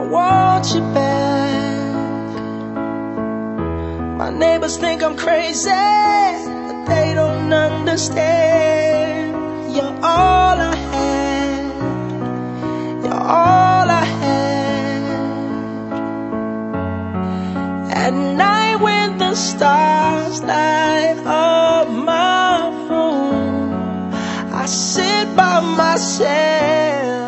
want you back. My neighbors think I'm crazy, but they don't understand. You're all I had. You're all I had. At night when the stars light up my room, I sit by myself